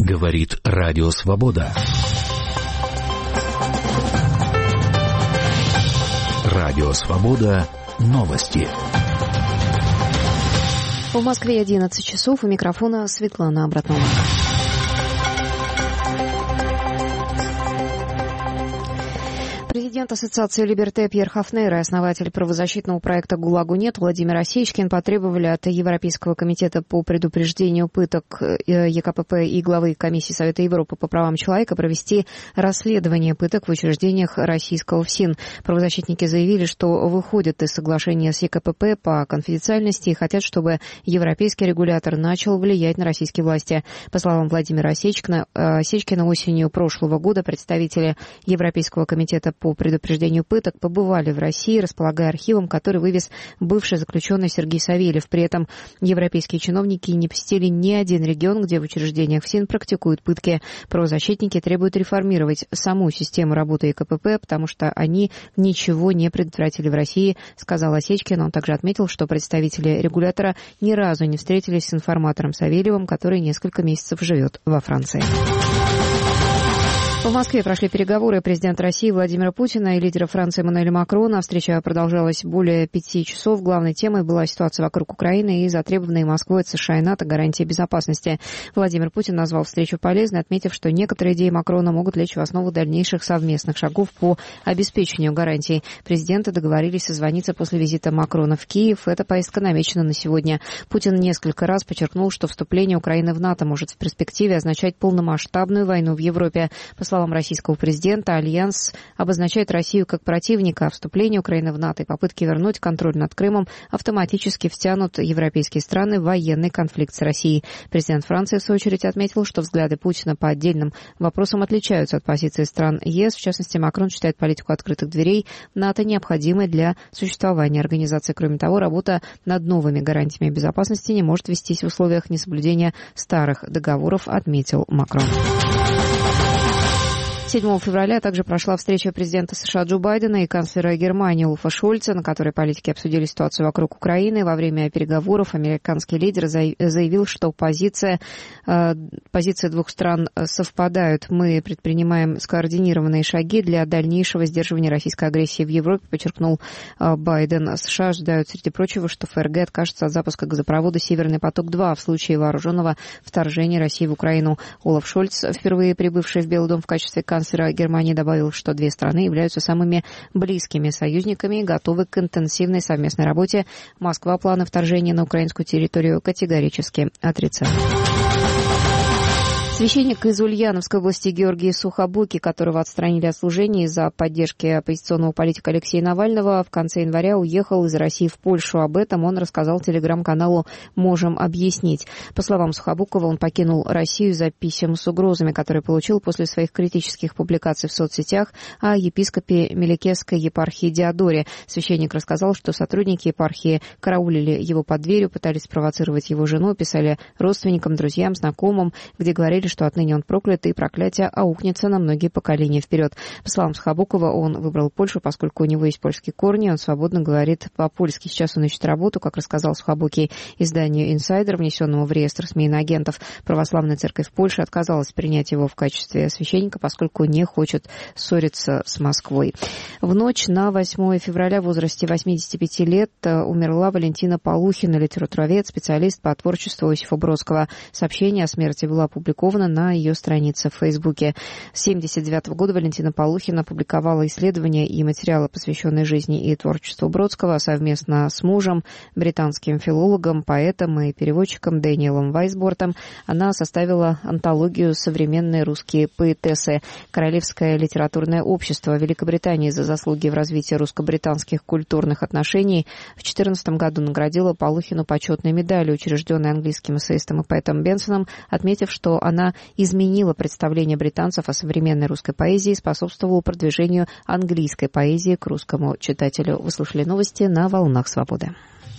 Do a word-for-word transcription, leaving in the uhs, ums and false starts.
Говорит Радио Свобода. Радио Свобода. Новости. В Москве одиннадцать часов. У микрофона Светлана Абратнова. Президент Ассоциации Либерте Пьер Хафнер и основатель правозащитного проекта «ГУЛАГу нет» Владимир Осечкин потребовали от Европейского комитета по предупреждению пыток ЕКПП и главы Комиссии Совета Европы по правам человека провести расследование пыток в учреждениях российского ФСИН. Правозащитники заявили, что выходят из соглашения с ЕКПП по конфиденциальности и хотят, чтобы европейский регулятор начал влиять на российские власти. По словам Владимира Осечкина, Осечкина осенью прошлого года представители Европейского комитета по предупреждению пыток побывали в России, располагая архивом, который вывез бывший заключенный Сергей Савельев. При этом европейские чиновники не посетили ни один регион, где в учреждениях ФСИН практикуют пытки. Правозащитники требуют реформировать саму систему работы ЕКПП, потому что они ничего не предотвратили в России, сказал Осечкин. Он также отметил, что представители регулятора ни разу не встретились с информатором Савельевым, который несколько месяцев живет во Франции. В Москве прошли переговоры президента России Владимира Путина и лидера Франции Эммануэля Макрона. Встреча продолжалась более пяти часов. Главной темой была ситуация вокруг Украины и затребованные Москвой от США и НАТО гарантии безопасности. Владимир Путин назвал встречу полезной, отметив, что некоторые идеи Макрона могут лечь в основу дальнейших совместных шагов по обеспечению гарантий. Президенты договорились созвониться после визита Макрона в Киев. Эта поездка намечена на сегодня. Путин несколько раз подчеркнул, что вступление Украины в НАТО может в перспективе означать полномасштабную войну в Европе. По словам российского президента, Альянс обозначает Россию как противника, а вступление Украины в НАТО и попытки вернуть контроль над Крымом автоматически втянут европейские страны в военный конфликт с Россией. Президент Франции, в свою очередь, отметил, что взгляды Путина по отдельным вопросам отличаются от позиции стран ЕС. В частности, Макрон считает политику открытых дверей НАТО необходимой для существования организации. Кроме того, работа над новыми гарантиями безопасности не может вестись в условиях несоблюдения старых договоров, отметил Макрон. седьмого февраля также прошла встреча президента США Джо Байдена и канцлера Германии Олафа Шольца, на которой политики обсудили ситуацию вокруг Украины. Во время переговоров американский лидер заявил, что позиция, позиции двух стран совпадают. Мы предпринимаем скоординированные шаги для дальнейшего сдерживания российской агрессии в Европе, подчеркнул Байден. США ожидают, среди прочего, что ФРГ откажется от запуска газопровода «Северный поток-два» в случае вооруженного вторжения России в Украину. Олаф Шольц, впервые прибывший в Белый дом в качестве канцлера Германии, добавил, что две страны являются самыми близкими союзниками и готовы к интенсивной совместной работе. Москва планы вторжения на украинскую территорию категорически отрицает. Священник из Ульяновской области Георгий Сухобокий, которого отстранили от служения из-за поддержки оппозиционного политика Алексея Навального, в конце января уехал из России в Польшу. Об этом он рассказал телеграм-каналу «Можем объяснить». По словам Сухобокова, он покинул Россию из-за писем с угрозами, которые получил после своих критических публикаций в соцсетях о епископе Меликесской епархии Диодоре. Священник рассказал, что сотрудники епархии караулили его под дверью, пытались спровоцировать его жену, писали родственникам, друзьям, знакомым, где говорили, что отныне он проклят, и проклятие аукнется на многие поколения вперед. По словам Сухобокова, он выбрал Польшу, поскольку у него есть польские корни, он свободно говорит по-польски. Сейчас он ищет работу, как рассказал Сухобокий изданию «Инсайдер», внесенному в реестр СМИ иноагентов. Православная церковь Польши отказалась принять его в качестве священника, поскольку не хочет ссориться с Москвой. В ночь на восьмое февраля в возрасте восьмидесяти пяти лет умерла Валентина Полухина, литературовед, специалист по творчеству Иосифа Бродского. Сообщение о смерти было опубликовано на ее странице в Фейсбуке. С семьдесят девятого года Валентина Полухина опубликовала исследования и материалы, посвященные жизни и творчеству Бродского, совместно с мужем, британским филологом, поэтом и переводчиком Дэниелом Вайсбортом. Она составила антологию «Современные русские поэтессы». Королевское литературное общество Великобритании за заслуги в развитии русско-британских культурных отношений в две тысячи четырнадцатом году наградила Полухину почетной медалью, учрежденной английским эссеистом и поэтом Бенсоном, отметив, что она изменила представление британцев о современной русской поэзии и способствовала продвижению английской поэзии к русскому читателю. Вы слушали новости на «Волнах Свободы».